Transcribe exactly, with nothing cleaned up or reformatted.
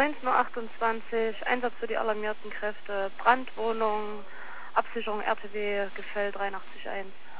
neunzehn Uhr achtundzwanzig, Einsatz für die alarmierten Kräfte, Brandwohnung, Absicherung R T W, Gefäll dreiundachtzig eins.